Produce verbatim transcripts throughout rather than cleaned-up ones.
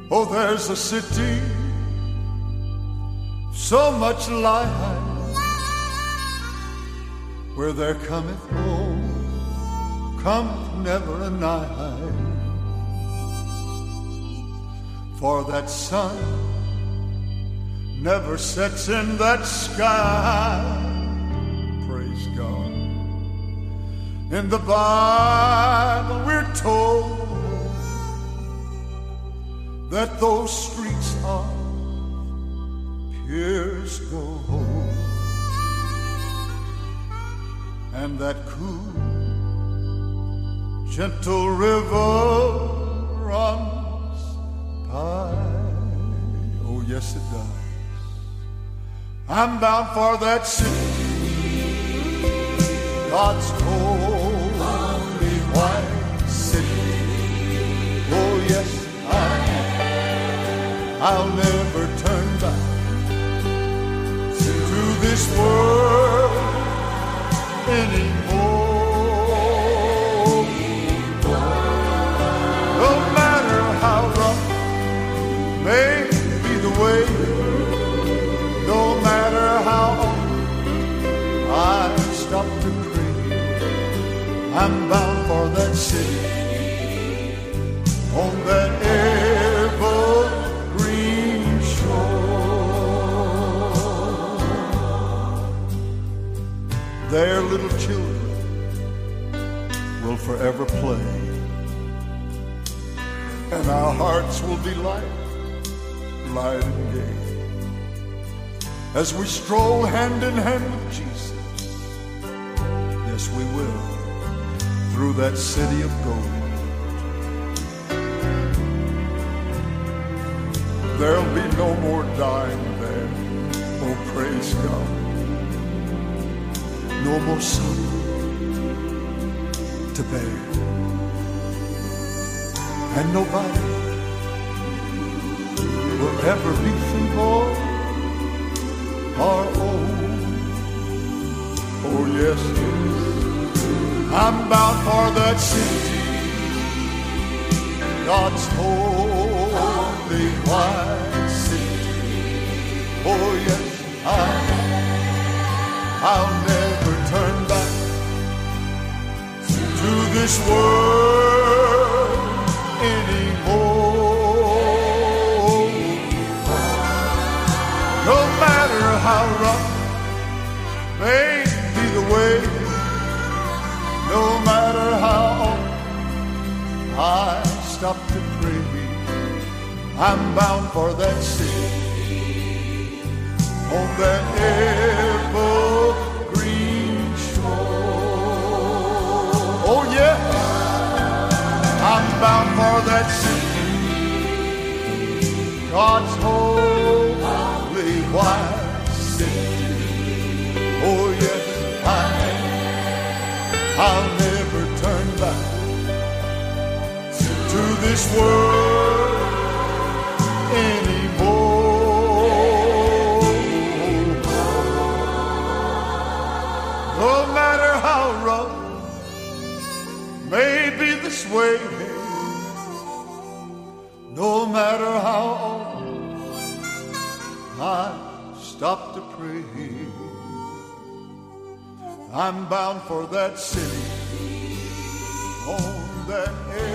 Oh, there's a city, so much light, where there cometh no, cometh never a night. For that sun never sets in that sky. Praise God. In the Bible we're told that those streets are purest gold, and that cool, gentle river runs by. Oh, yes, it does. I'm bound for that city, God's holy white city. Oh, yes, I am. I'll never turn back to this world anymore. No matter how rough may be the way, no matter how I stop to pray, I'm bound for that city on that evergreen shore. There little children will forever play, and our hearts will be light, light and gay, as we stroll hand in hand with Jesus. Yes, we will, through that city of gold. There'll be no more dying there, oh praise God. No more sorrow to bear, and nobody will ever be feeble or old. Oh yes, I'm bound for that city, God's holy white city. Oh yes, I, I'll never turn back to this world anymore. No matter how rough may be the way, no matter how I stop to pray, I'm bound for that city on that evergreen shore. Oh yeah, I'm bound for that city, God's holy white city. Oh yes, I I'll never turn back to this world anymore. No matter how rough may be this way, no matter how often I stop to pray, I'm bound for that city on that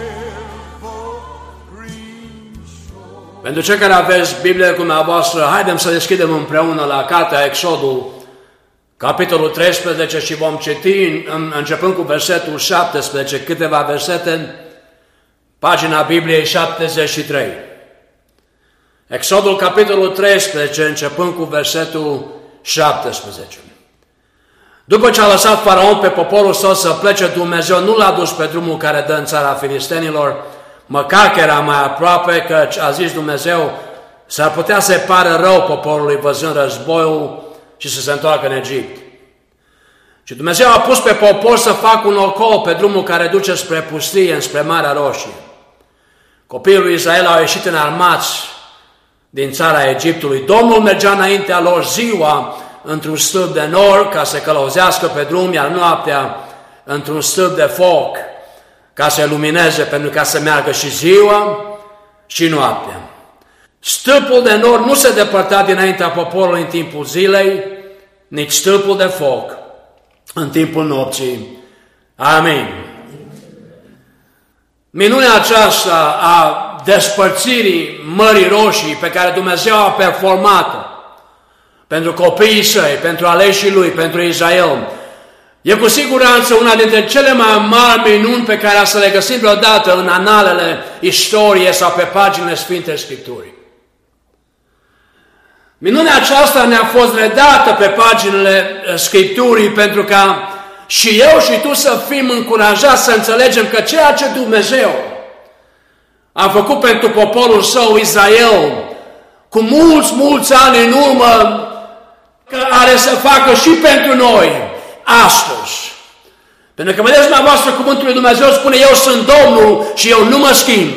evergreen shore. Pentru cei care aveți Biblia cu dumneavoastră, haidem să deschidem împreună la cartea Exodul, capitolul treisprezece, și vom citi începând cu versetul șaptesprezece, câteva versete, pagina Bibliei șaptezeci și trei. Exodul, capitolul treisprezece, începând cu versetul șaptesprezece. După ce a lăsat Faraon pe poporul său să plece, Dumnezeu nu l-a dus pe drumul care dă în țara filistenilor, măcar că era mai aproape, căci a zis Dumnezeu, s-ar putea să-i pară rău poporului văzând războiul și să se întoarcă în Egipt. Și Dumnezeu a pus pe popor să facă un ocol pe drumul care duce spre pustie, spre Marea Roșie. Copiii lui Israel au ieșit înarmați din țara Egiptului. Domnul mergea înaintea lor ziua într-un stâlp de nor ca să călăuzească pe drum, iar noaptea într-un stâlp de foc ca să lumineze, pentru ca să meargă și ziua și noaptea. Stâlpul de nor nu se depărta dinaintea poporului în timpul zilei, nici stâlpul de foc în timpul nopții. Amin. Minunea aceasta a despărțirii Mării Roșii pe care Dumnezeu a performat-o pentru copiii săi, pentru aleșii lui, pentru Israel, e cu siguranță una dintre cele mai mari minuni pe care să le găsim vreodată în analele istoriei sau pe paginile Sfintei Scripturii. Minunea aceasta ne-a fost redată pe paginile Scripturii pentru ca și eu și tu să fim încurajați să înțelegem că ceea ce Dumnezeu a făcut pentru poporul său Israel cu mulți, mulți ani în urmă, că are să facă și pentru noi astăzi. Pentru că vedeți dumneavoastră, cuvântul lui Dumnezeu spune: eu sunt Domnul și eu nu mă schimb.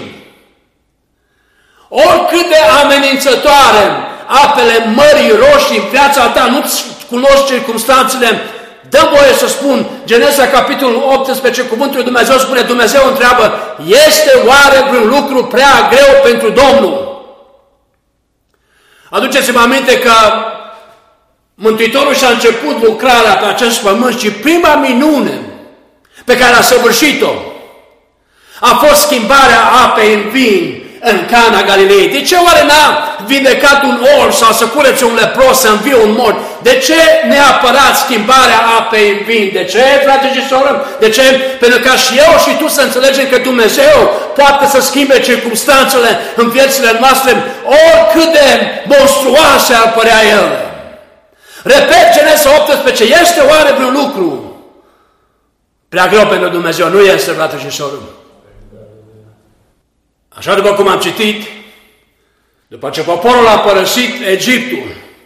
Oricât de amenințătoare apele Mării Roșii în viața ta, nu-ți cunoști circumstanțele, dă voie să spun, Genesa capitolul optsprezece, cuvântul lui Dumnezeu spune, Dumnezeu întreabă: este oare vreun lucru prea greu pentru Domnul? Aduceți-vă aminte că Mântuitorul și-a început lucrarea pe acest pământ și prima minune pe care a săvârșit-o a fost schimbarea apei în vin în Cana Galilei. De ce oare n-a vindecat un orb sau să curețe un lepros, să învie un mort? De ce neapărat schimbarea apei în vin? De ce, frate și soră? De ce? Pentru ca și eu și tu să înțelegem că Dumnezeu poate să schimbe circumstanțele în viețile noastre, oricât de monstruoase ar părea ele. Repet, Genesa optsprezece, este oare vreun lucru prea greu pentru Dumnezeu? Nu este, frate și soră. Așa după cum am citit, după ce poporul a părăsit Egiptul,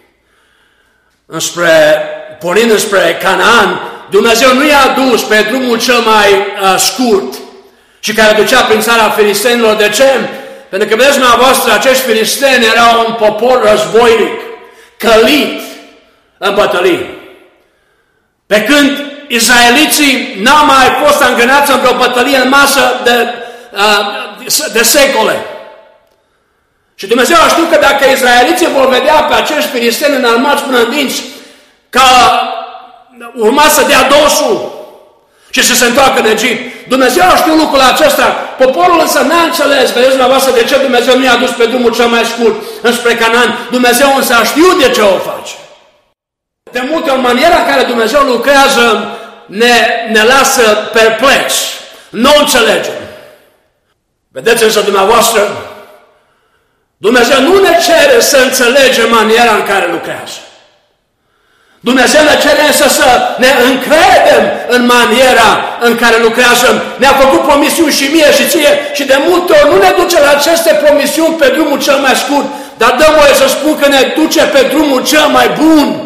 înspre, pornind înspre Canaan, Dumnezeu nu i-a dus pe drumul cel mai uh, scurt și care ducea prin țara filistenilor. De ce? Pentru că, vedeți dumneavoastră, acești filisteni erau un popor războinic, călit în bătălii. Pe când izraeliții n-au mai fost angrenați în vreo bătălie în masă de, de secole. Și Dumnezeu a știut că dacă izraeliții vor vedea pe acești filisteni înarmați până în dinți, că urma să dea dosul și să se întoarcă în Egipt. Dumnezeu a știut lucrul acesta, poporul însă n-a înțeles. Vedeți dumneavoastră de ce Dumnezeu nu i-a dus pe drumul cel mai scurt înspre Canaan. Dumnezeu însă a știut de ce o face. De multe ori, maniera în care Dumnezeu lucrează ne, ne lasă perplex. Nu înțelegem. Vedeți însă dumneavoastră, Dumnezeu nu ne cere să înțelegem maniera în care lucrează. Dumnezeu ne cere însă să ne încredem în maniera în care lucrează. Ne-a făcut promisiuni și mie și ție și de multe ori nu ne duce la aceste promisiuni pe drumul cel mai scurt, dar dă voie să spun că ne duce pe drumul cel mai bun.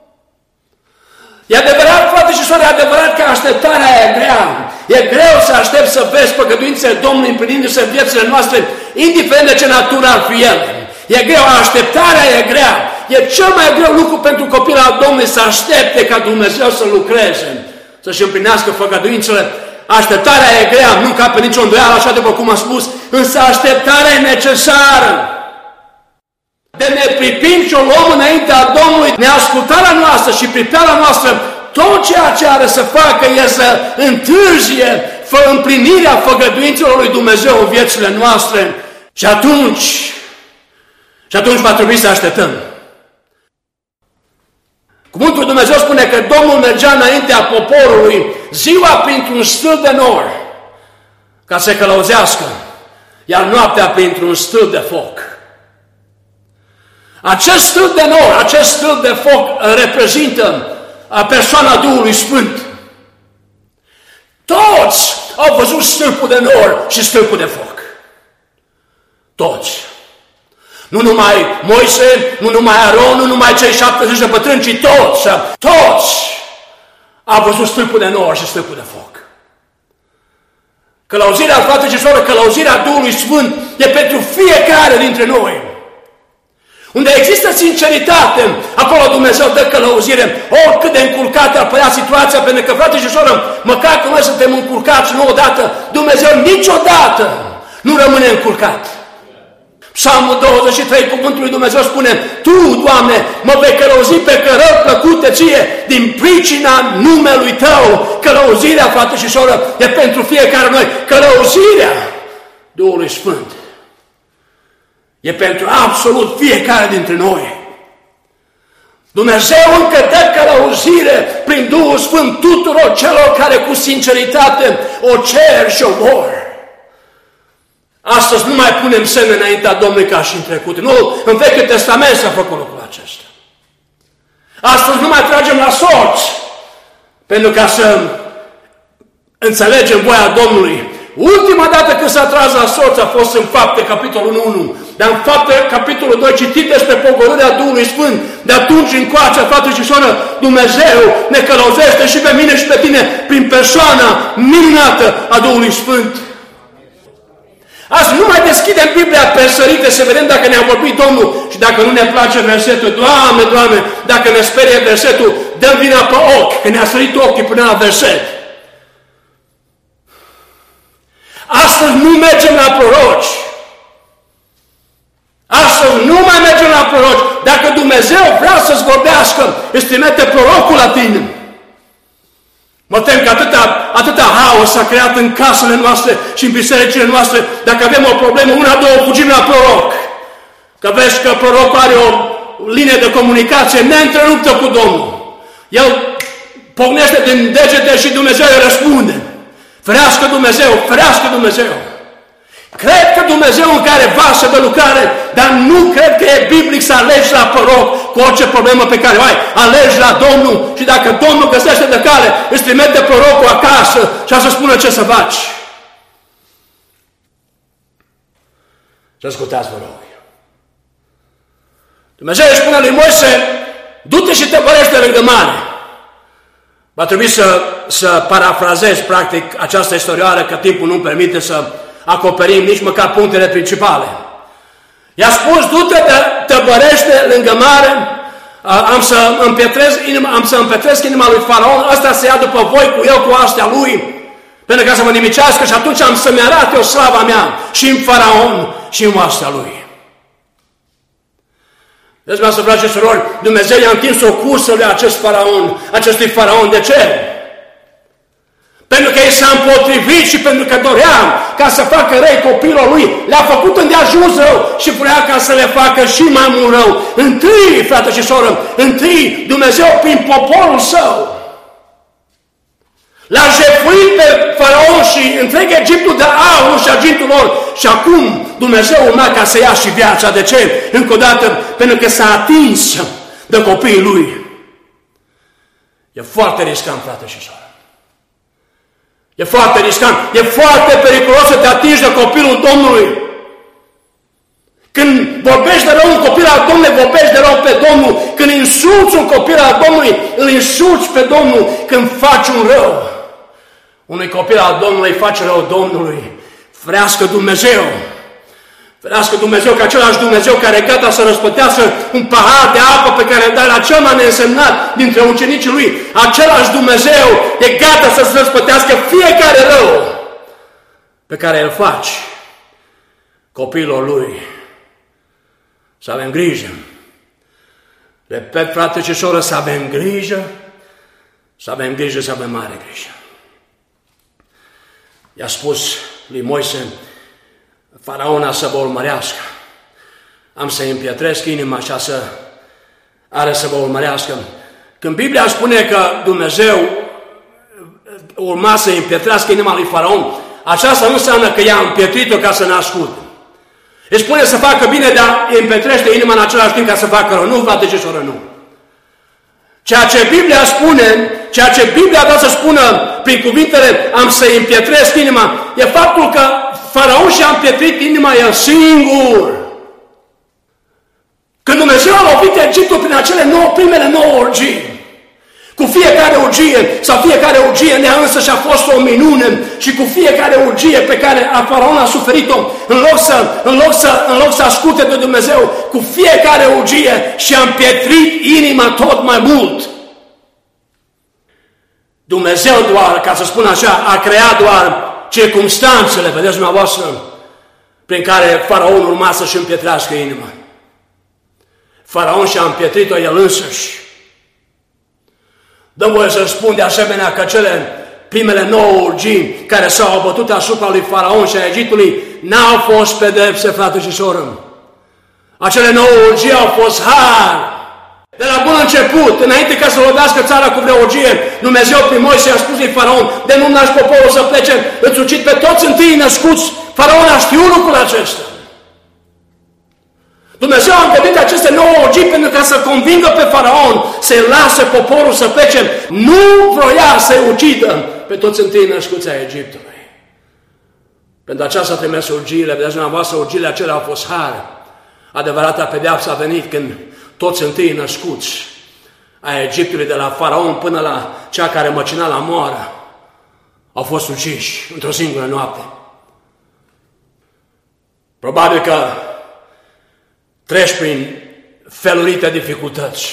E adevărat, frate și soră, e adevărat că așteptarea e grea. E greu să aștept să vezi păgăduințele Domnului împlinindu-se în viețile noastre, indiferent de ce natură ar fi ele. E greu, așteptarea e grea. E cel mai greu lucru pentru copilul al Domnului să aștepte ca Dumnezeu să lucreze, să-și împlinească făgăduințele. Așteptarea e grea, nu cape nicio îndoială, așa după cum am spus, însă așteptarea e necesară. De ne pripim și o luăm înaintea Domnului, neascultarea noastră și pripeala noastră, tot ceea ce are să facă e să întârzie împlinirea făgăduințelor lui Dumnezeu în viețile noastre. Și atunci, și atunci va trebui să așteptăm. Cuvântul lui Dumnezeu spune că Domnul mergea înaintea poporului ziua printr-un stâlp de nor ca să călăuzească, iar noaptea printr-un stâlp de foc. Acest stâlp de nor, acest stâlp de foc reprezintă persoana Duhului Sfânt. Toți au văzut stâlpul de nor și stâlpul de foc. Toți. Nu numai Moise, nu numai Aron, nu numai cei șaptezeci de bătrâni, ci toți, toți au văzut stâlpul de nor și stâlpul de foc. Călăuzirea, frate și soră, călăuzirea Duhului Sfânt e pentru fiecare dintre noi. Unde există sinceritate, acolo Dumnezeu dă călăuzire, oricât de încurcată ar părea situația, pentru că, frate și soră, măcar că noi suntem încurcați nu odată, Dumnezeu niciodată nu rămâne încurcat. Psalmul douăzeci și trei, cuvântul lui Dumnezeu spune: Tu, Doamne, mă vei călăuzi pe cărări plăcute ție din pricina numelui Tău. Călăuzirea, frate și soră, e pentru fiecare noi. Călăuzirea Duhului Sfânt e pentru absolut fiecare dintre noi. Dumnezeu încă dă călăuzire prin Duhul Sfânt tuturor celor care cu sinceritate o cer și o vor. Astăzi nu mai punem semne înaintea Domnului ca și în trecut. Nu, în Vechiul Testament s-a făcut lucrul acesta. Astăzi nu mai tragem la sorți pentru ca să înțelegem voia Domnului. Ultima dată când s-a tras la sorți a fost în Fapte, capitolul unu. Dar în Fapte, capitolul doi, citit despre pogorârea Duhului Sfânt. De atunci încoace, frate și soră, Dumnezeu ne călăuzește și pe mine și pe tine prin persoana minunată a Duhului Sfânt. Azi nu mai deschidem Biblia pe sărite să vedem dacă ne-a vorbit Domnul și dacă nu ne place versetul. Doamne, Doamne, dacă ne sperie versetul, dăm vina pe ochi, că ne-a sărit ochii până la verset. Astăzi nu mergem la proroci. Astăzi nu mai mergem la proroci. Dacă Dumnezeu vrea să-ți vorbească, îți trimite prorocul la tine. Mă tem că atâta, atâta haos s-a creat în casele noastre și în bisericile noastre. Dacă avem o problemă, una, două, fugim la proroc. Că vezi că prorocul are o linie de comunicație neîntreruptă cu Domnul. El pocnește din degete și Dumnezeu îi răspunde. Ferească Dumnezeu, ferească Dumnezeu. Cred că Dumnezeu în care varsă de lucrare, dar nu cred că e biblic să alegi la proroc cu orice problemă pe care o ai. Alegi la Domnul și dacă Domnul găsește de cale, îți trimite prorocul acasă și a să spună ce să faci. Și ascultați, vă rog. Dumnezeu își spune lui Moise: du-te și te părește lângă mare. Va trebui să, să parafrazez practic această istorioară, că timpul nu permite să acoperim nici măcar punctele principale. I-a spus: du-te, tăbărește lângă mare, am să împietresc inima, am să împetresc inima lui Faraon, ăsta se ia după voi cu el, cu astea lui, pentru ca să mă nimicească și atunci am să-mi arate o slava mea și în Faraon și în astea lui. Deci, mă să frate și surori, Dumnezeu i-a întins o cursă lui acest Faraon, acestui Faraon. De ce? Pentru că ei s-a împotrivit și pentru că dorea ca să facă răi copilul lui, le-a făcut îndeajuns rău și vrea ca să le facă și mai mult rău. Întâi, frate și soră, întâi Dumnezeu prin poporul său l-a jefuit pe Faraon și întreg Egiptul de aur și argintul lor și acum Dumnezeu urma ca să ia și viața. De ce? Încă o dată, pentru că s-a atins de copiii lui. E foarte riscant, frate și soră. E foarte riscant, e foarte periculos să te atingi de copilul Domnului. Când vorbești de rău un copil al Domnului, vorbești de rău pe Domnul. Când insulți un copil al Domnului, îl insulți pe Domnul. Când faci un rău unui copil al Domnului, face rău Domnului. Ferească Dumnezeu! Ferească Dumnezeu, că același Dumnezeu care e gata să răspătească un pahar de apă pe care îl dai la cel mai neînsemnat dintre ucenicii lui, același Dumnezeu e gata să-ți răspătească fiecare rău pe care îl faci copiilor lui. Să avem grijă. Repet, frate și soră, să avem grijă, să avem grijă, să avem mare grijă. I-a spus lui Moise: Faraona să vă urmărească. Am să-i împietresc inima și să are să vă urmărească. Când Biblia spune că Dumnezeu urma să-i împietrească inima lui Faraon, aceasta nu înseamnă că i-a împietrit-o ca să ne asculte. Îi spune să facă bine, dar îi împietrește inima în același timp ca să facă rău. Nu, frate și soră, nu. Ceea ce Biblia spune, ceea ce Biblia vrea să spună prin cuvintele am să-i împietresc inima, e faptul că Faraon și-a împietrit inima el singur. Când Dumnezeu a lovit Egiptul prin acele nouă, primele nouă urgii, cu fiecare urgie, sau fiecare urgie nea însă și-a fost o minune, și cu fiecare urgie pe care a Faraon a suferit-o, în loc să, în loc să, în loc să asculte de Dumnezeu, cu fiecare urgie și-a împietrit inima tot mai mult. Dumnezeu doar, ca să spun așa, a creat doar circumstanțele, vedeți dumneavoastră, prin care faraon urma să-și împietrească inima. Faraon și-a împietrit-o el însuși. Dă voie să spun de asemenea că cele primele nouă urgii care s-au abătut asupra lui Faraon și a Egiptului n-au fost pedepse, frate și soră. Acele nouă urgii au fost har. De la bun început, înainte ca să lovească țara cu vreo urgie, Dumnezeu prin Moise a spus lui Faraon, de nu lași poporul să plece, îți ucid pe toți întâi născuți. Faraon a știut lucrul acesta. Dumnezeu a îngăduit aceste nouă urgii pentru ca să convingă pe Faraon să-i lase poporul să plece. Nu vroia să-i ucidă pe toți întâi născuți ai Egiptului. Pentru aceasta trimis urgiile, vedeți dumneavoastră, urgiile acelea au fost har. Adevărata pedeapsă a venit când toți întâi născuți ai Egiptului, de la Faraon până la cea care măcina la moară, au fost uciși într-o singură noapte. Probabil că treci prin felurite dificultăți.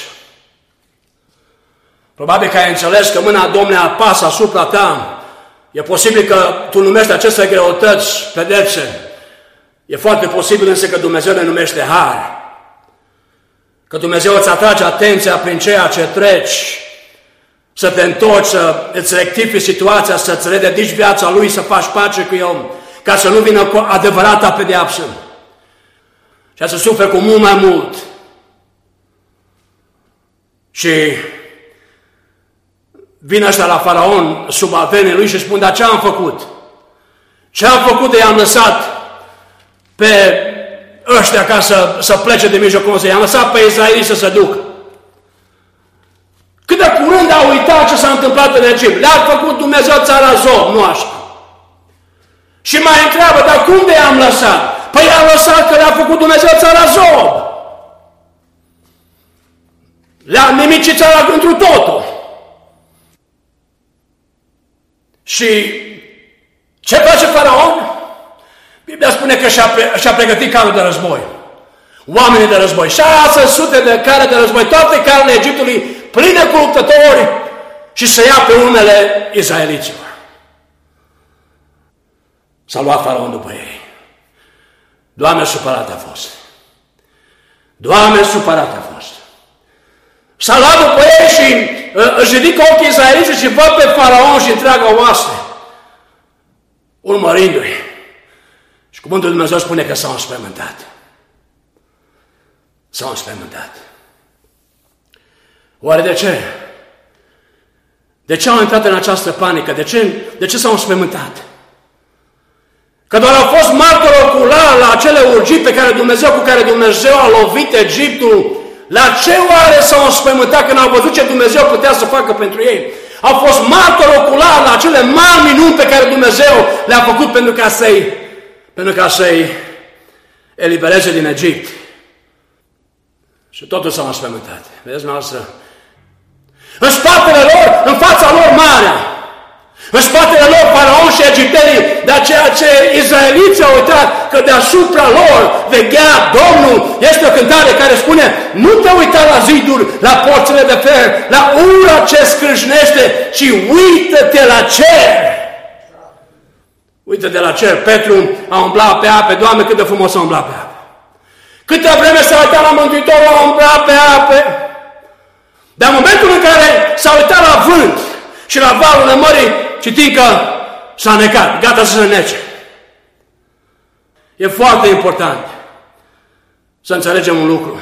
Probabil că ai înțeles că mâna Domnului apasă asupra ta. E posibil că tu numești aceste greutăți pedepse. E foarte posibil însă că Dumnezeu le numește har. Că Dumnezeu îți atrage atenția prin ceea ce treci, să te întorci, să îți rectifici situația, să-ți rededici viața Lui, să faci pace cu El, ca să nu vină cu adevărata pedeapsă și să suferi cu mult mai mult. Și vine ăștia la Faraon, subalternii lui, și spun, dar ce am făcut? Ce am făcut de i-am lăsat pe ăștia ca să, să plece de mijlocul nostru? I-am lăsat pe Israelii să se ducă. Cât de curând au uitat ce s-a întâmplat în Egipt. Le-a făcut Dumnezeu țara Zob, nu așa. Și mai întreabă, dar cum de i-am lăsat? Păi i-am lăsat că le-a făcut Dumnezeu țara Zob. Le-a nimicit țara întru totul. Și ce face Faraon? Biblia spune că și-a, pre- și-a pregătit carul de război. Oamenii de război. șase sute de care de război. Toate carele Egiptului pline cu luptători și să ia pe urmele izraeliților. S-a luat Faraon după ei. Doamne, supărat a fost. Doamne, supărat a fost. S-a luat după ei și uh, își ridică ochii izraeliții și văd pe Faraon și întreaga oaste, urmărindu-i. Și cuvântul Lui Dumnezeu spune că s-au înspăimântat. S-au înspăimântat. Oare de ce? De ce au intrat în această panică? De ce, de ce s-au înspăimântat? Că doar au fost martori oculari la acele urgii pe care Dumnezeu, cu care Dumnezeu a lovit Egiptul. La ce oare s-au înspăimântat când au văzut ce Dumnezeu putea să facă pentru ei? Au fost martori oculari la acele mari minuni pe care Dumnezeu le-a făcut pentru ca să-i, pentru ca să-i elibereze din Egipt. Și totul s-au înspăimântat. Vedeți, noastră? În spatele lor, în fața lor marea, în spatele lor Faraon și egiptenii, dar ceea ce izraeliții au uitat, că deasupra lor veghea Domnul. Este o cântare care spune, nu te uita la ziduri, la porțile de fer, la ura ce scrâșnește, ci uită-te la cer. Uită-te la cer. Petru a umblat pe ape. Doamne, cât de frumos a umblat pe ape. Câtă vreme s-a uitat la Mântuitorul, a umblat pe ape. Dar în momentul în care s-a uitat la vânt și la valurile mării, citim că s-a necat, gata să se nece. E foarte important să înțelegem un lucru.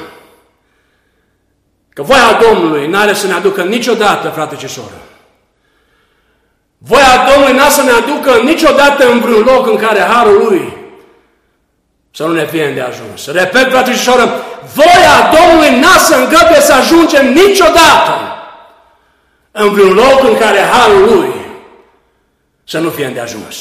Că voia Domnului n-are să ne aducă niciodată, frate și soră. Voia Domnului n-a să ne aducă niciodată în vreun loc în care harul Lui să nu ne fie îndeajuns. Repet, frate și soră, voia Domnului n-a să îngăduie să ajungem niciodată în vreun loc în care harul Lui să nu fie îndeajuns.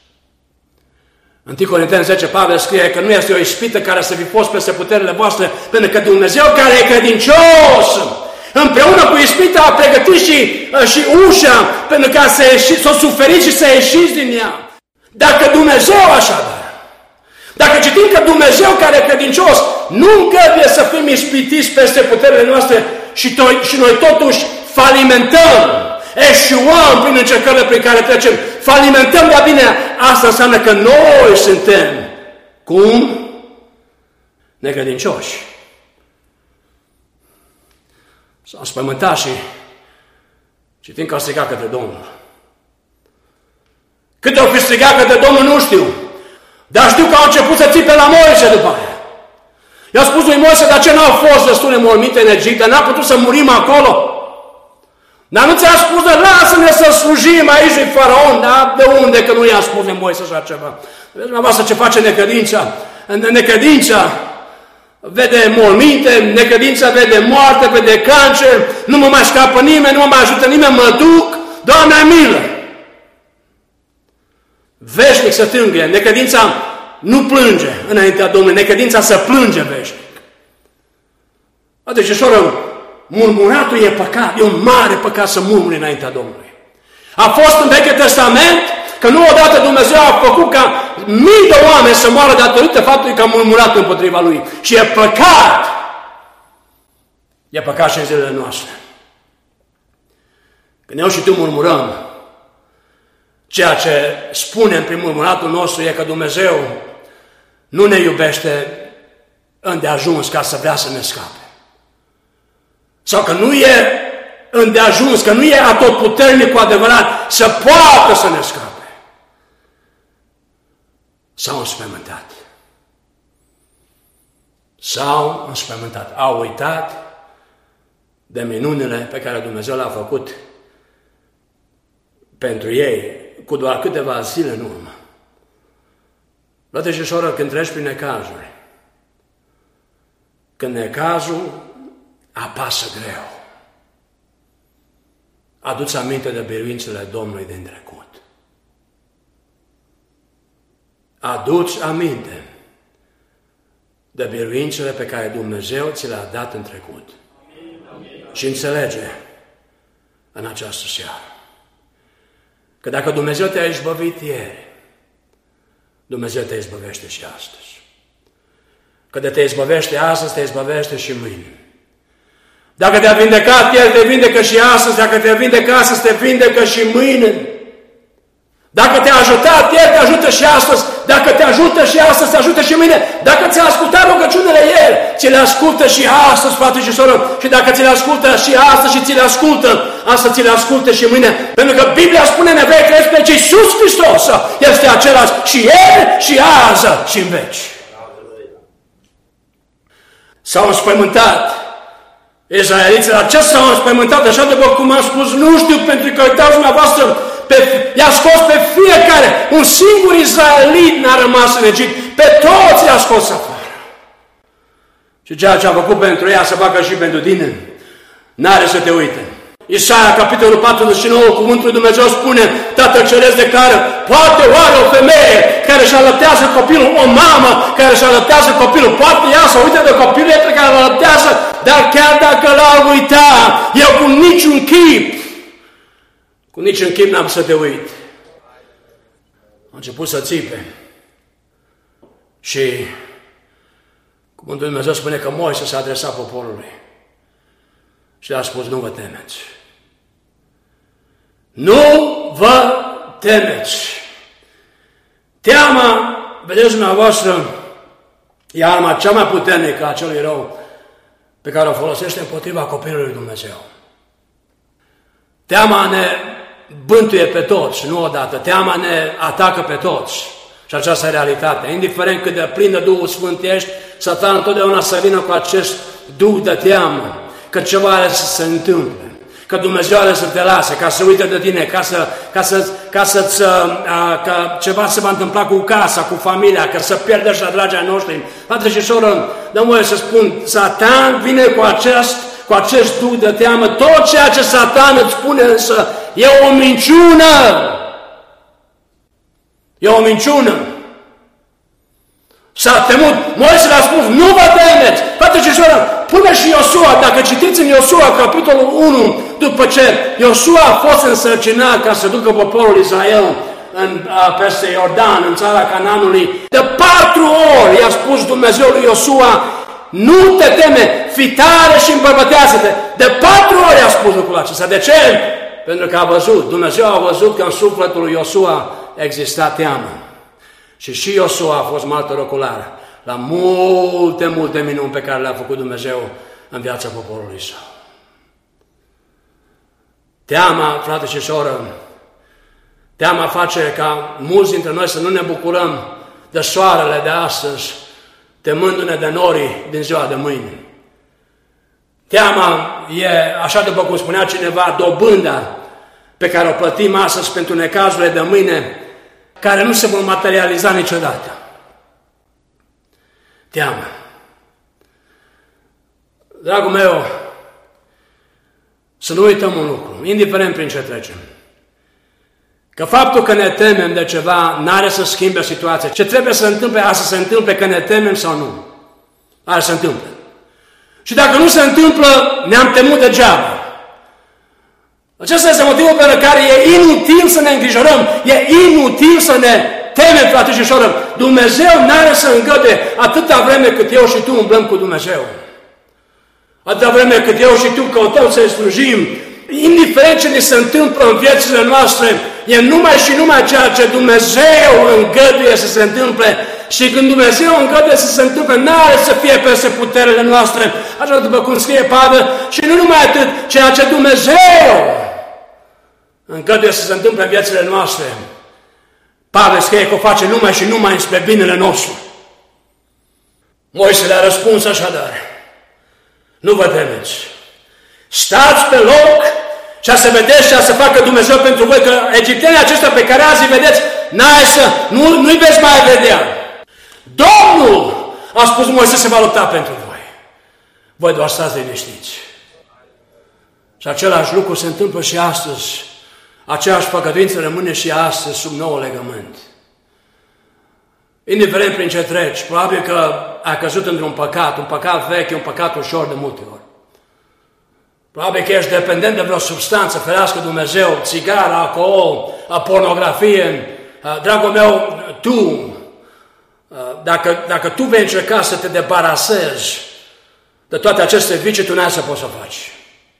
În întâi Corinteni zece, Pavel scrie că nu este o ispită care să fi fost peste puterile voastre, pentru că Dumnezeu care e credincios, împreună cu ispita a pregătit și, și ușa pentru ca să, ieși, să o suferiți și să ieșiți din ea. Dacă Dumnezeu așadar, dacă citim că Dumnezeu care e credincios nu îngăduie să fim ispitiți peste puterile noastre și, to- și noi totuși falimentăm, eșuăm prin încercările prin care trecem, falimentăm de-a bine, asta înseamnă că noi suntem Cum? Necredincioși. S-au înspăimântat și citim că au strigat către Domnul. Câte au fi strigat către Domnul, nu știu. Dar știu că au început să țipe la Moise după aia. I-a spus lui Moise, dar ce n-au fost destule morminte în Egipt, dar n-a putut să murim acolo. Dar nu ți-a spus, de lasă-ne să slujim aici lui Faraon, dar de unde că nu i-a spus de Moise așa ceva? Vezi, dumneavoastră, ce face necredința? Necredința vede morminte, necredința vede moarte, vede cancer, nu mă mai scapă nimeni, nu mă mai ajută nimeni, mă duc, Doamne, ai milă! Veșnic să tângâie, necredința nu plânge înaintea Domnului, necredința să plânge veșnic. Deci, soră, murmuratul e păcat, e un mare păcat să murmuri înaintea Domnului. A fost în Vechiul Testament că nu odată Dumnezeu a făcut ca mii de oameni să moară datorită faptului că a murmurat împotriva Lui. Și e păcat. E păcat și în zilele noastre. Când eu și tu murmurăm, ceea ce spunem prin murmuratul nostru e că Dumnezeu nu ne iubește îndeajuns ca să vrea să ne scape. Sau că nu e îndeajuns, că nu e atotputernic cu adevărat să poată să ne scape. S-au înspăimântat. S-au înspăimântat. Au uitat de minunile pe care Dumnezeu le-a făcut pentru ei cu doar câteva zile în urmă. Frate și soră, când treci prin necazuri, când necazul apasă greu, adu-ți aminte de biruințele Domnului din trecut. Adu-ți aminte de biruințele pe care Dumnezeu ți le-a dat în trecut. Și înțelege în această seară că dacă Dumnezeu te-a izbăvit ieri, Dumnezeu te izbăvește și astăzi. Că de te izbăvește astăzi, te izbăvește și mâine. Dacă te-a vindecat ieri, te vindecă și astăzi. Dacă te-a vindecat astăzi, te vindecă și mâine. Dacă te-a ajutat ieri, te ajută și astăzi. Dacă te ajută și astăzi, te ajută și mâine. Dacă ți-a ascultat rugăciunile ieri, ți le ascultă și astăzi, frate și soră. Și dacă ți le ascultă și astăzi și ți le ascultă, astăzi ți le ascultă și mâine. Pentru că Biblia spune în Evrei treisprezece, Iisus Hristos este același și ieri și azi și în veci. S-au înspăimântat izraeliții, dar ce s-au înspăimântat? Așa de cum am spus, nu știu, pentru că uitați dumneavoastră, pe, i-a scos pe fiecare, un singur izraelit n-a rămas în Egipt, pe toți i-a scos afară. Și ceea ce a făcut pentru ea să facă și pentru tine, n-are să te uite. Isaia, capitolul patruzeci și nouă, cuvântul lui Dumnezeu spune, Tatăl Ceresc declară, poate oare o femeie care își alăptează copilul, o mamă care își alăptează copilul, poate ea să uite de copilul pe care îl alăptează, dar chiar dacă l-ar uita, eu cu niciun chip, cu niciun chip n-am să te uit. A început să țipe. Și cuvântul lui Dumnezeu spune că Moise s-a adresat poporului și le-a spus, nu vă temeți. Nu vă temeți. Teama, vedeți dumneavoastră, e arma cea mai puternică a acelui rău pe care o folosește împotriva copilului lui Dumnezeu. Teama ne bântuie pe toți, nu odată. Teama ne atacă pe toți. Și aceasta e realitatea. Indiferent cât de plin de Duhul Sfânt ești, Satan întotdeauna să vină cu acest duh de teamă. Că ceva are să se întâmple, că Dumnezeu are să te lase, ca să uite de tine, ca, să, ca, să, ca să-ți, că ceva se va întâmpla cu casa, cu familia, că să pierdă și la dragii noștri. Frate și soră, dă-mi voie să spun, Satan vine cu acest, cu acest duh de teamă. Tot ceea ce Satan îți spune însă e o minciună. E o minciună. S-a temut. Moise le-a spus, nu vă temeți. Frate și soră, până și Iosua, dacă citiți în Iosua, capitolul unu, după ce Iosua a fost însărcinat ca să ducă poporul Israel în, a, peste Iordan, în țara Canaanului, de patru ori i-a spus Dumnezeu lui Iosua, nu te teme, fi tare și îmbărbătează-te. De patru ori a spus lucrul acesta. De ce? Pentru că a văzut, Dumnezeu a văzut că în sufletul lui Iosua exista teamă. Și și Iosua a fost martor ocular la multe, multe minuni pe care le-a făcut Dumnezeu în viața poporului său. Teama, frate și soră, teama face ca mulți dintre noi să nu ne bucurăm de soarele de astăzi, temându-ne de norii din ziua de mâine. Teama e, așa după cum spunea cineva, dobânda pe care o plătim astăzi pentru necazurile de mâine, care nu se vor materializa niciodată. Teama. Dragul meu, să nu uităm un lucru, indiferent prin ce trecem. Că faptul că ne temem de ceva n-are să schimbe situația. Ce trebuie să se întâmple, a să se întâmple că ne temem sau nu. Are să se întâmple. Și dacă nu se întâmplă, ne-am temut degeaba. Acesta este motivul pentru care e inutil să ne îngrijorăm, e inutil să ne temem, frate și soră. Dumnezeu n-are să îngăde atâta vreme cât eu și tu umblăm cu Dumnezeu. Atâta vreme cât eu și tu căutăm să-i slujim, indiferent ce ne se întâmplă în viețile noastre, e numai și numai ceea ce Dumnezeu îngăduie să se întâmple. Și când Dumnezeu îngăduie să se întâmple, n-are să fie peste puterile noastre, așa după cum scrie Pavel, și nu numai atât, ceea ce Dumnezeu îngăduie să se întâmple în viețile noastre. Pavel scrie că o face numai și numai spre binele nostru. Moise le-a răspuns așadar: nu vă temeți, stați pe loc și a să vedeți și a să facă Dumnezeu pentru voi, că egiptenii aceștia pe care azi îi vedeți, n-ai să, nu, nu-i veți mai vedea. Domnul, a spus Moise, se va lupta pentru voi. Voi doar stați liniștiți. Și același lucru se întâmplă și astăzi. Aceeași făgăduință rămâne și astăzi sub nou legământ. Indiferent prin ce treci, probabil că ai căzut într-un păcat, un păcat vechi, un păcat ușor de multe ori. Probabil că ești dependent de vreo substanță, ferească Dumnezeu, țigară, alcool, pornografie. Dragul meu, tu, dacă, dacă tu vei încerca să te debarasezi de toate aceste vicii, tu n-ai să poți să faci.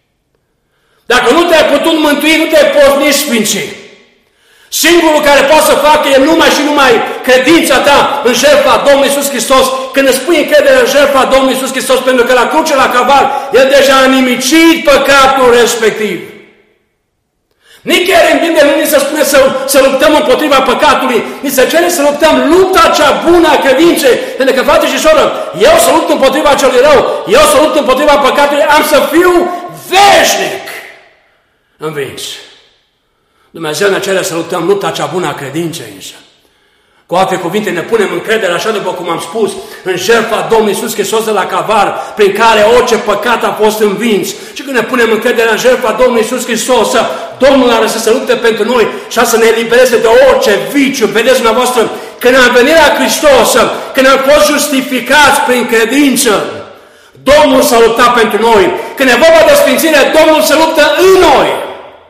Dacă nu te-ai putut mântui, nu te-ai poți nici sfinți. Singurul care poate să facă e numai și numai credința ta în jertfa Domnului Iisus Hristos. Când îți pui încredere în jertfa Domnului Iisus Hristos, pentru că la cruce, la Calvar, El deja a nimicit păcatul respectiv. Nicăieri în Biblie nu ni se spune să, să luptăm împotriva păcatului, ni se cere să luptăm lupta cea bună a credinței. Pentru că, frate și soră, eu să lupt împotriva celui rău, eu să lupt împotriva păcatului, am să fiu veșnic învins. Dumnezeu ne cere să luptăm lupta cea bună a credinței însă. Cu alte cuvinte, ne punem încredere, așa după cum am spus, în jertfa Domnului Iisus Hristos de la Calvar, prin care orice păcat a fost învins. Și când ne punem încredere în jertfa Domnului Iisus Hristos, Domnul are să se lupte pentru noi și să ne elibereze de orice viciu. Vedeți dumneavoastră, când am venit la Hristos, când am fost justificați prin credință, Domnul s-a luptat pentru noi. Când e vorba de sfințire, Domnul se luptă în noi.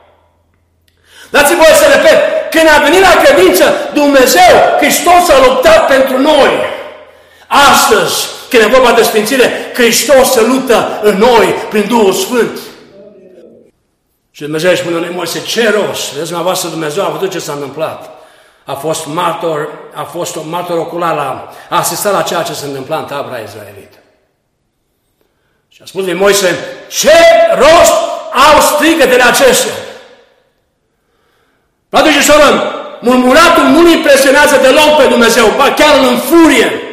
Dați-mi voie să repet, când a venit la credință, Dumnezeu, Hristos a luptat pentru noi. Astăzi, când e vorba de sfințire, Hristos se luptă în noi prin Duhul Sfânt. Și Dumnezeu își spune lui Moise, ce rost? Vedeți, dumneavoastră, Dumnezeu a văzut ce s-a întâmplat. A fost martor, a fost un martor ocular, la, a asistat la ceea ce se întâmpla în tabăra izraelită. Și a spus lui Moise, ce rost au strigătele acestea? Frate și soră, murmuratul nu-l impresionează deloc pe Dumnezeu, ba chiar îl înfurie.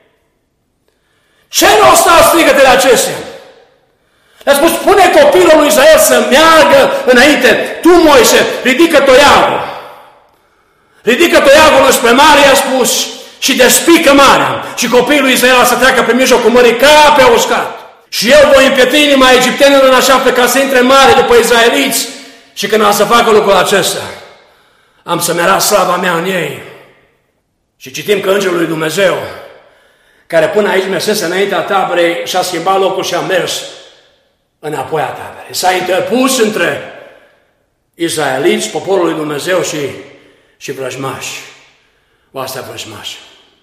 Ce rost au strigătele acestea? Le-a spus, pune copilul lui Israel să meargă înainte. Tu, Moise, ridică toiagul. Ridică toiagul spre mare, i-a spus, și despică marea. Și copilul lui Israel să treacă pe mijlocul mării ca pe uscat. Și eu voi împietri inima egiptenilor în așa fel ca să intre în mare după izraeliți. Și când am să facă lucrul acesta, am să-mi arăt slava mea în ei. Și citim că Îngerul lui Dumnezeu, care până aici mesese înaintea taberei, și-a schimbat locul și a mers înapoi a taberei. S-a interpus între izraeliți, poporul lui Dumnezeu și, și vrăjmași. Oastea vrăjmași.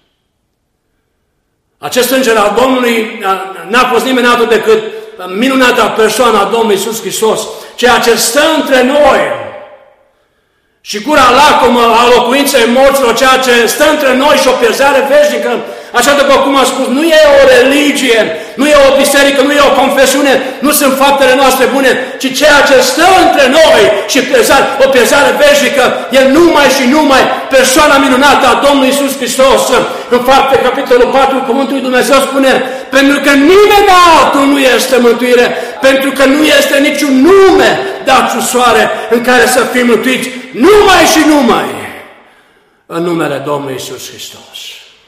Acest înger al Domnului n-a fost nimeni altul decât minunata persoană a Domnului Iisus Hristos, ceea ce stă între noi și gura lacomă a locuinței morților, ceea ce stă între noi și o pierzare veșnică, așa după cum am spus, nu e o religie, nu e o biserică, nu e o confesiune, nu sunt faptele noastre bune, ci ceea ce stă între noi și pierzare, o pierzare veșnică, e numai și numai persoana minunată a Domnului Iisus Hristos. În Fapte, capitolul patru, cuvântul lui Dumnezeu spune, pentru că nimeni altul nu este mântuire, pentru că nu este niciun nume dat sub soare în care să fim mântuiți, numai și numai în numele Domnului Iisus Hristos.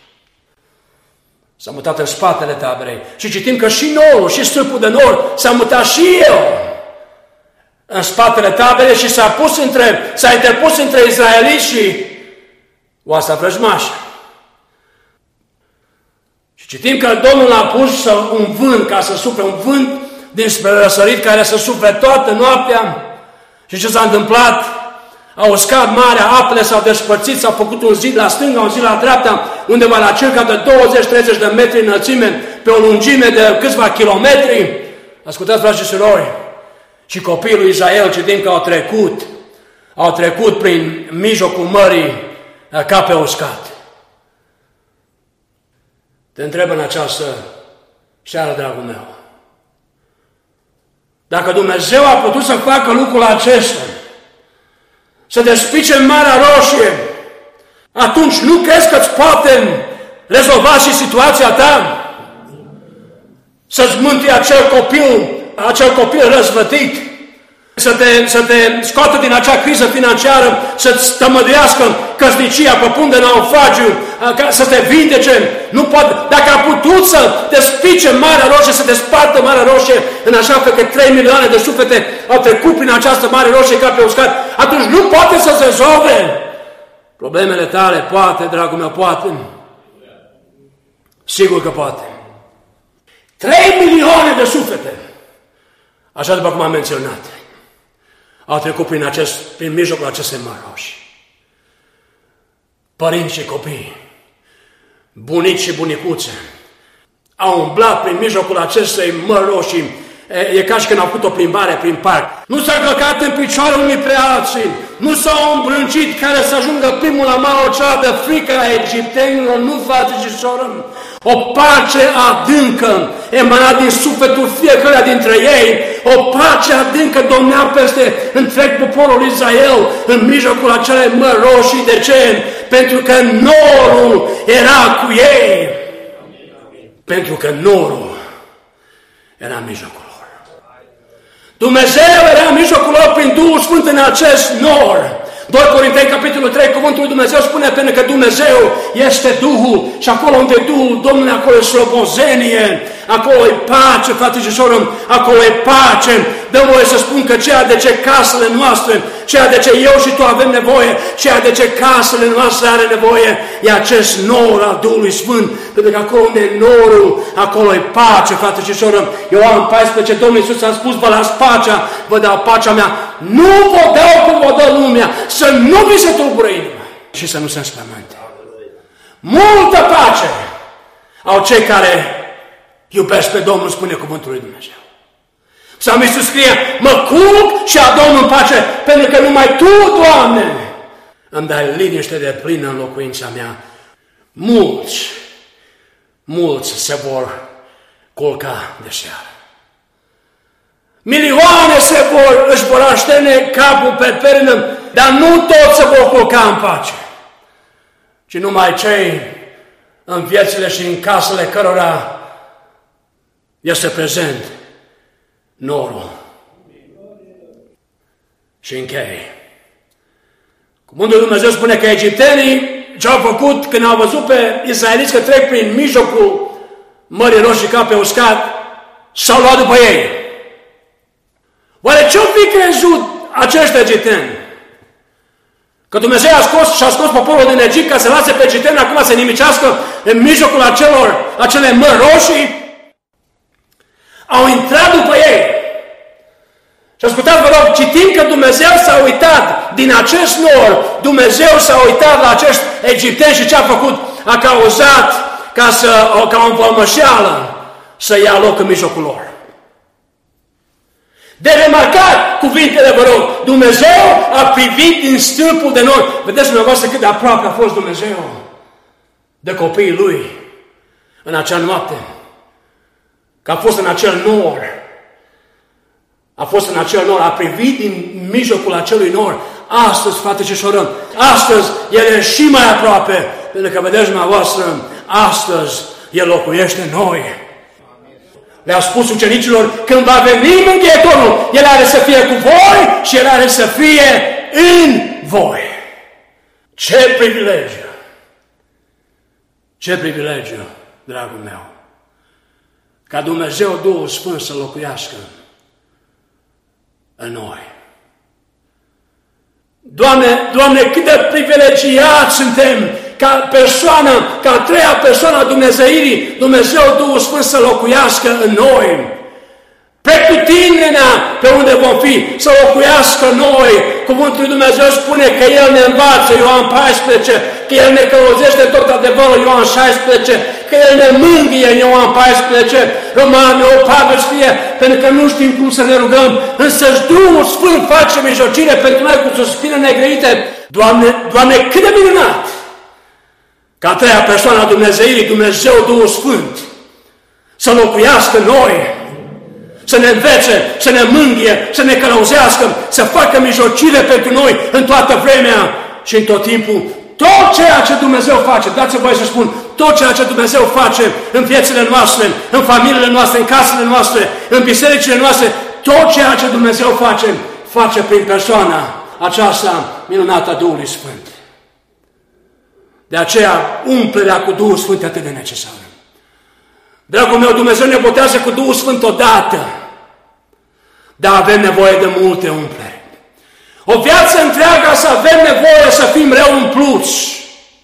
S-a mutat în spatele taberei și citim că și norul, și stâlpul de nor s-a mutat și el în spatele taberei și s-a pus între, s-a interpus între izraeliți și oasta vrăjmașă. Și citim că Domnul a pus un vânt ca să sufle, un vânt dinspre răsărit care să sufle toată noaptea. Și ce s-a întâmplat? A uscat marea, apele s-au despărțit, s-a făcut un zid la stânga, un zid la dreapta, undeva la circa de douăzeci treizeci de metri înălțime, pe o lungime de câțiva kilometri. Ascultați, frați și surori, și copiii lui Israel, citim că au trecut, au trecut prin mijlocul mării ca pe uscat. Te întreb în această seară, dragul meu, dacă Dumnezeu a putut să facă lucrul acesta, să despice Marea Roșie, atunci nu crezi că îți poate rezolva și situația ta? Să-ți mântui acel copil, acel copil răzvătit, să te, să te scoată din acea criză financiară, să-ți tămăduiască căsnicia pe punct de naufragiu, să te vindece. Nu poate. Dacă a putut să despice Marea Roșie, să despartă Marea Roșie, în așa fel că trei milioane de suflete au trecut prin această Mare Roșie ca pe uscat, atunci nu poate să se rezolve problemele tale. Poate, dragul meu, poate. Sigur că poate. Trei milioane de suflete, așa după cum am menționat, au trecut prin, acest, prin mijlocul acestei Mări Roșii. Părinți și copii, bunici și bunicuțe, au umblat prin mijlocul acestei Mări Roșii. E, e ca și când au făcut o plimbare prin parc. Nu s-a călcat în picioare unii pe alții, nu s-au îmbrâncit care să ajungă primul la mare cea de frică a egiptenilor, nu, frate și soră. O pace adâncă emana din sufletul fiecăruia dintre ei, o pace adâncă domnea peste întreg poporul Israel în mijlocul acelei Mări Roșii. De ce? Pentru că norul era cu ei. Pentru că norul era în mijlocul lor. Dumnezeu era în mijlocul lor prin Duhul Sfânt în acest nor. doi Corinteni, capitolul trei, cuvântul lui Dumnezeu spune, pentru că Dumnezeu este Duhul și acolo unde e Duhul Domnului, acolo e slobozenie, acolo e pace, frate și soră, acolo e pace. Dă voie să spun că ceea de ce casele noastre, ceea de ce eu și tu avem nevoie, ceea de ce casele noastre are nevoie, e acest nor al Duhului Sfânt, pentru că acolo unde e norul, acolo e pace, frate și soră. Ioan paisprezece, Domnul Iisus a spus, vă las pacea, vă dau pacea mea, nu vă dau cum vă dă lumea, să nu vi se tulbure inima și să nu se înspământe. Multă pace au cei care iubesc pe Domnul, spune cuvântul lui Dumnezeu. Psalmistul scrie, mă culc și adorm în pace, pentru că numai Tu, Doamne, îmi dai liniște de plină în locuința mea. Mulți, mulți se vor culca de seară. Milioane se vor, își vor așterne capul pe pernă, dar nu toți se vor culca în pace, ci numai cei în viețile și în casele cărora este prezent norul. Și închei. Cuvântul lui Dumnezeu spune că egiptenii ce-au făcut când au văzut pe israeliți că trec prin mijlocul Mării Roșii ca pe uscat, s-au luat după ei. Oare ce-o fi crezut acești egipteni? Că Dumnezeu a scos și a scos poporul din Egipt ca să lase pe egipteni acum să nimicească în mijlocul acelor, acele Mări Roșii? Au intrat după ei. Și ascultați, vă rog, citim că Dumnezeu s-a uitat din acest nor, Dumnezeu s-a uitat la acești egipteni și ce a făcut? A cauzat ca, să, ca o învălmășeală să ia loc în mijlocul lor. De remarcat cuvintele, vă rog, Dumnezeu a privit din stâlpul de nor. Vedeți dumneavoastră cât de aproape a fost Dumnezeu de copiii Lui în acea noapte. Că a fost în acel nor. A fost în acel nor, a privit din mijlocul acelui nor. Astăzi, frate și soră, astăzi El e și mai aproape. Pentru că, vedeți dumneavoastră, astăzi El locuiește în noi. Le-a spus ucenicilor, când va veni Mântuitorul, El are să fie cu voi și El are să fie în voi. Ce privilegiu! Ce privilegiu, dragul meu! Ca Dumnezeu Duhul Sfânt să locuiască în noi. Doamne, Doamne, cât de privilegiați suntem ca persoană, ca a treia persoană a Dumnezeirii, Dumnezeu Duhul Sfânt să locuiască în noi. Pretutindenea pe unde vom fi, să locuiască noi. Cuvântul lui Dumnezeu spune că El ne învață, Ioan paisprezece, că El ne călăuzește tot adevărul, Ioan șaisprezece, că El ne mângâie, Ioan paisprezece, Romani opt, Pavel scrie, pentru că nu știm cum să ne rugăm, însă-și Duhul Sfânt face mijlocire pentru noi cu suspine negrăite. Doamne, Doamne, cât de minunat! Ca a treia persoană a Dumnezeirii, Dumnezeu Duhul Sfânt, să locuiască noi, să ne învețe, să ne mângâie, să ne călăuzească, să facă mijlocire pentru noi în toată vremea și în tot timpul. Tot ceea ce Dumnezeu face, dați-mi voie să spun, tot ceea ce Dumnezeu face în viețile noastre, în familiile noastre, în casele noastre, în bisericile noastre, tot ceea ce Dumnezeu face, face prin persoana aceasta minunată a Duhului Sfânt. De aceea, umplerea cu Duhul Sfânt e atât de necesară. Dragul meu, Dumnezeu ne botează cu Duhul Sfânt odată, dar avem nevoie de multe umplere. O viață întreagă să avem nevoie să fim rău umpluți.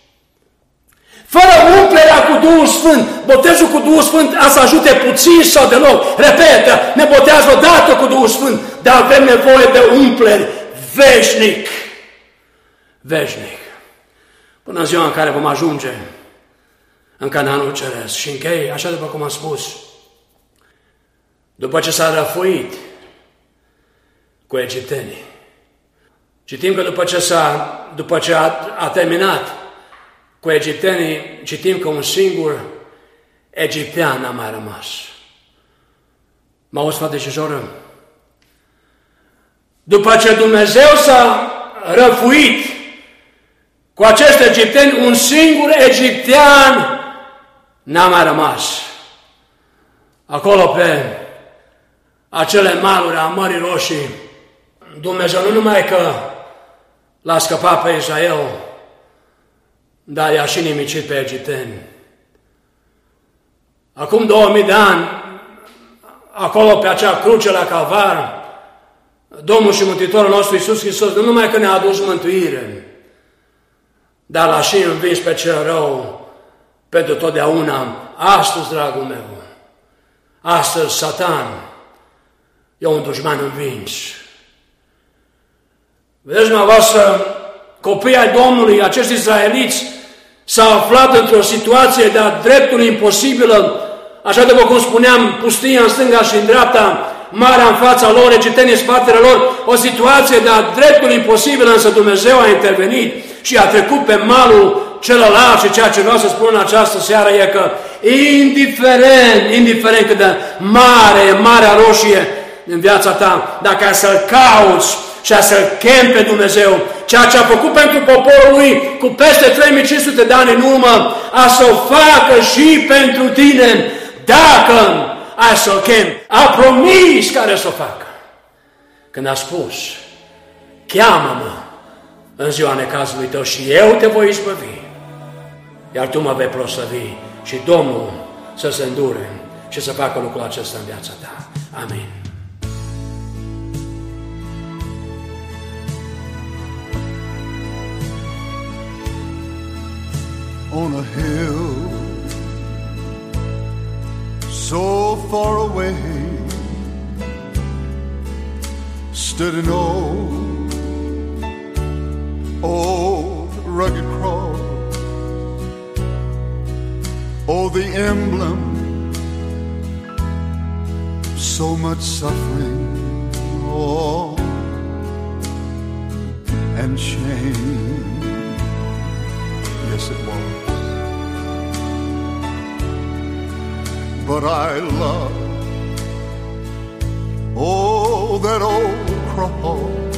Fără umplerea cu Duhul Sfânt, botezul cu Duhul Sfânt a să ajute puțin sau deloc. Repetă, ne botează odată cu Duhul Sfânt, dar avem nevoie de umplere veșnic. Veșnic. Până în ziua în care vom ajunge în Canaanul Ceresc. Și închei, așa după cum am spus, după ce s-a răfuit cu egiptenii. Citim că după ce, s-a, după ce a, a terminat cu egiptenii, citim că un singur egiptean n-a mai rămas. Mă auzi, frate și soră? După ce Dumnezeu s-a răfuit cu acest egipteni, un singur egiptean n-a mai rămas. Acolo pe acele maluri a Mării Roșii, Dumnezeu nu numai că l-a scăpat pe Israel, dar i-a și nimicit pe egipteni. Acum două mii de ani, acolo pe acea cruce la Calvar, Domnul și Mântuitorul nostru Iisus Hristos nu numai că ne-a adus mântuire, dar l-a și învins pe cel rău pentru totdeauna. Astăzi, dragul meu, astăzi Satan e un dușman învins. Vedeți, dumneavoastră, copiii ai Domnului, acești izraeliți, s-au aflat într-o situație de-a dreptul imposibilă, așa după cum spuneam, pustia în stânga și în dreapta, marea în fața lor, egiptenii în spatele lor, o situație de-a dreptul imposibilă, însă Dumnezeu a intervenit și a trecut pe malul celălalt. Și ceea ce vreau să spun în această seară e că indiferent, indiferent cât de mare e Marea Roșie în viața ta, dacă ai să-L cauți și ai să-L chemi pe Dumnezeu, ceea ce a făcut pentru poporul lui cu peste trei mii cinci sute de ani în urmă, a să o facă și pentru tine, dacă ai să-L chemi. A promis care să o facă. Când a spus, cheamă-mă în ziua necazului tău și eu te voi izbăvi, iar tu mă vei proslăvi și Domnul să se îndure și să facă lucrul acesta în viața ta. Amin. On a hill so far away stood an old, old rugged cross. Oh, the emblem, so much suffering all and shame. Yes, it was. But I love, oh, that old cross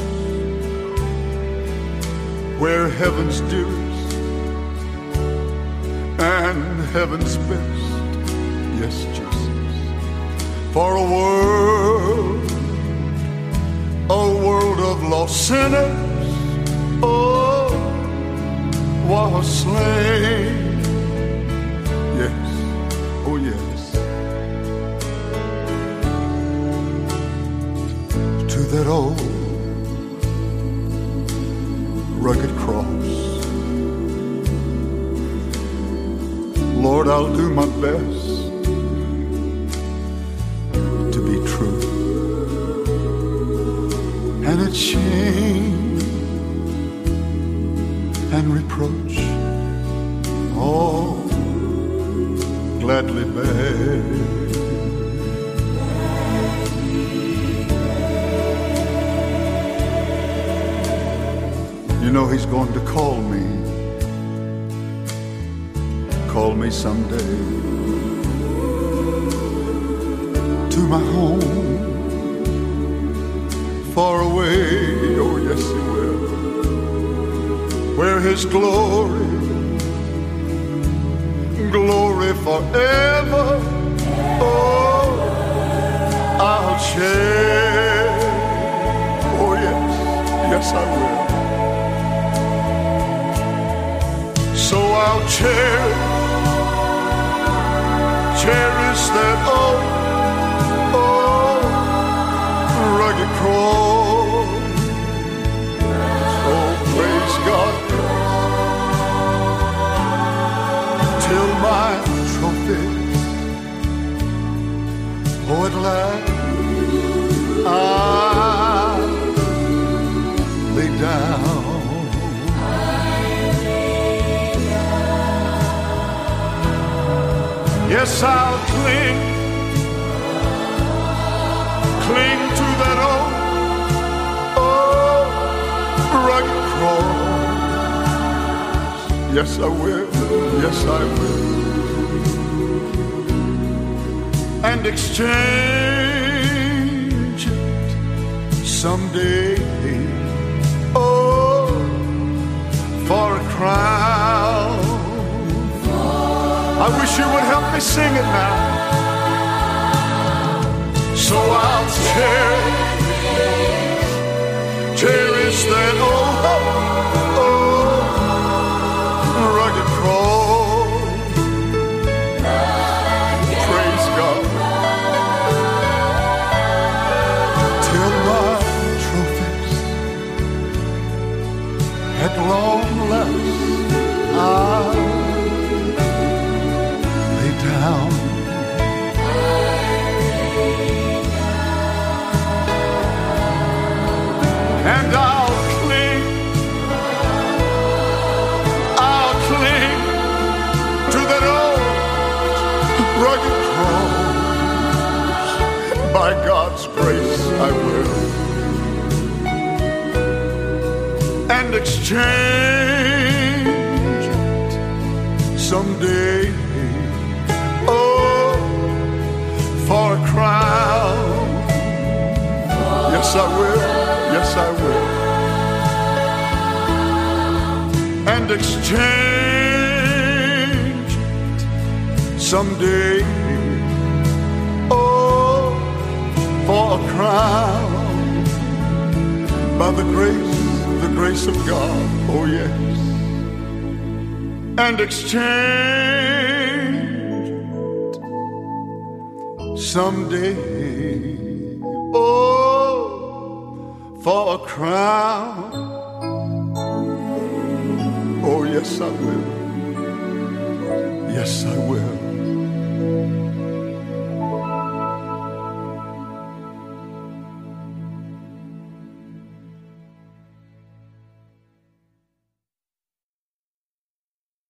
where heaven's dearest and heaven's best. Yes, Jesus. For a world, a world of lost sinners, oh, was slain. Yes, oh yes. To that old rugged cross, Lord, I'll do my best to be true. And it's shame and reproach, all gladly bear. You know he's going to call me, call me someday to my home, far away, oh yes he will, where his glory, glory forever, oh, I'll share, oh yes, yes I will. So I'll cherish, cherish that old, oh, rugged cross. Oh, praise God, till my trophy, oh, at last I lay down. Yes, I'll cling, cling to that old, oh, rugged cross. Yes, I will, yes, I will. And exchange it someday, oh, for a crown. I wish you would help me sing it now. So I'll cherish, cherish that old, oh, rugged cross. Praise God. Till my trophies at long last I'll down. And I'll cling, I'll cling to that old rugged cross. By God's grace I will. And exchange it someday, for a crown. Yes, I will. Yes, I will. And exchange it someday, oh, for a crown. By the grace, the grace of God, oh yes. And exchange someday, oh, for a crown. Oh, yes, I will. Yes, I will.